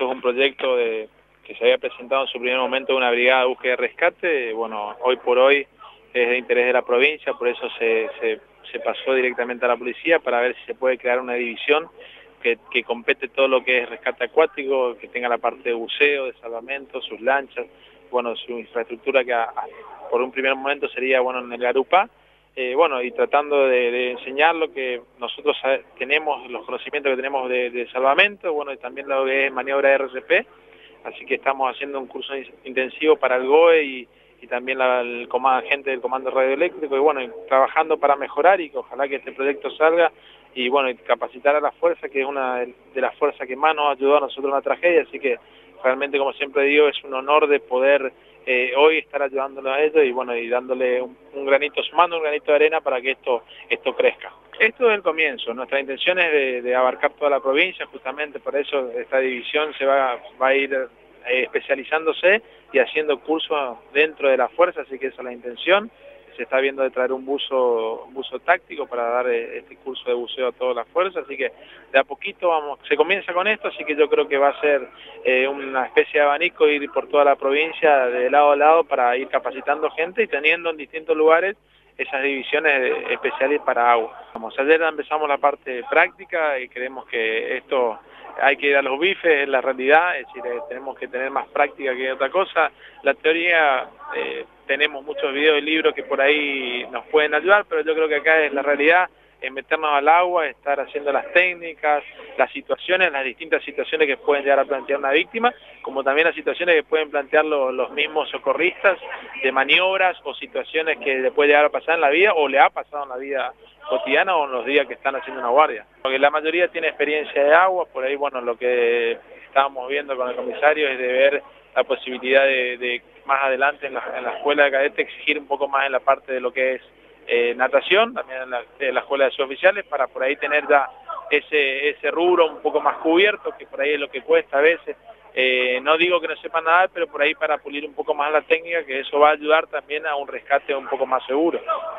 esto es un proyecto que se había presentado en su primer momento una brigada de búsqueda y rescate. Bueno, hoy por hoy es de interés de la provincia, por eso se pasó directamente a la policía para ver si se puede crear una división que compete todo lo que es rescate acuático, que tenga la parte de buceo, de salvamento, sus lanchas, bueno, su infraestructura que por un primer momento sería, bueno, en el Garupá. Bueno, y tratando de enseñar lo que nosotros tenemos, los conocimientos que tenemos de salvamento, bueno, y también lo que es maniobra de RCP, así que estamos haciendo un curso intensivo para el GOE y también gente del Comando Radioeléctrico, y bueno, y trabajando para mejorar y que ojalá que este proyecto salga, y bueno, y capacitar a la fuerza, que es una de las fuerzas que más nos ayudó a nosotros en la tragedia, así que realmente, como siempre digo, es un honor de poder hoy estar ayudándolo a ellos y bueno, y dándole un granito, sumando un granito de arena para que esto crezca. Esto es el comienzo, nuestra intención es de abarcar toda la provincia, justamente por eso esta división se va a ir especializándose y haciendo cursos dentro de la fuerza, así que esa es la intención. Se está viendo de traer un buzo táctico para dar este curso de buceo a toda la fuerza, así que de a poquito se comienza con esto, así que yo creo que va a ser una especie de abanico, ir por toda la provincia de lado a lado para ir capacitando gente y teniendo en distintos lugares esas divisiones especiales para agua. Ayer empezamos la parte práctica y creemos que esto hay que ir a los bifes, es la realidad, es decir, tenemos que tener más práctica que otra cosa. La teoría, tenemos muchos videos y libros que por ahí nos pueden ayudar, pero yo creo que acá es la realidad, es meternos al agua, estar haciendo las técnicas, las situaciones, las distintas situaciones que pueden llegar a plantear una víctima, como también las situaciones que pueden plantear los mismos socorristas de maniobras o situaciones que le puede llegar a pasar en la vida o le ha pasado en la vida cotidiana o en los días que están haciendo una guardia. Porque la mayoría tiene experiencia de agua, por ahí, bueno, lo que estábamos viendo con el comisario es de ver la posibilidad de más adelante en la escuela de cadete exigir un poco más en la parte de lo que es natación, también en la escuela de suboficiales, para por ahí tener ya ese rubro un poco más cubierto, que por ahí es lo que cuesta a veces. No digo que no sepan nadar, pero por ahí para pulir un poco más la técnica, que eso va a ayudar también a un rescate un poco más seguro.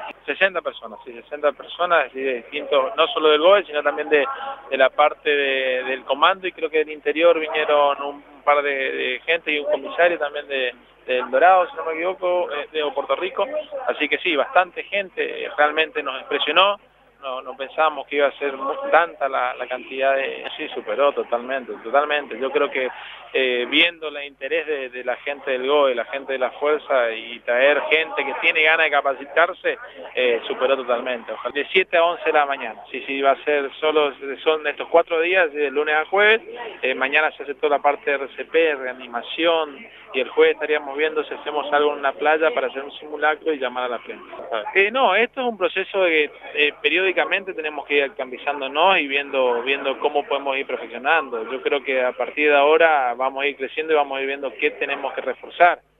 60 personas, sí, 60 personas de distintos, no solo del GOE, sino también de la parte del comando, y creo que del interior vinieron un par de gente y un comisario también del Dorado, si no me equivoco, de Puerto Rico, así que sí, bastante gente, realmente nos impresionó. No pensábamos que iba a ser tanta la cantidad de... Sí, superó totalmente. Yo creo que viendo el interés de la gente del GOE, la gente de la fuerza, y traer gente que tiene ganas de capacitarse, superó totalmente. Ojalá. De 7 a 11 de la mañana. Sí, va a ser son estos 4 días, de lunes a jueves. Mañana se hace toda la parte de RCP, reanimación, y el jueves estaríamos viendo si hacemos algo en una playa para hacer un simulacro y llamar a la prensa. No, esto es un proceso de periódicamente tenemos que ir actualizándonos y viendo cómo podemos ir perfeccionando. Yo creo que a partir de ahora vamos a ir creciendo y vamos a ir viendo qué tenemos que reforzar.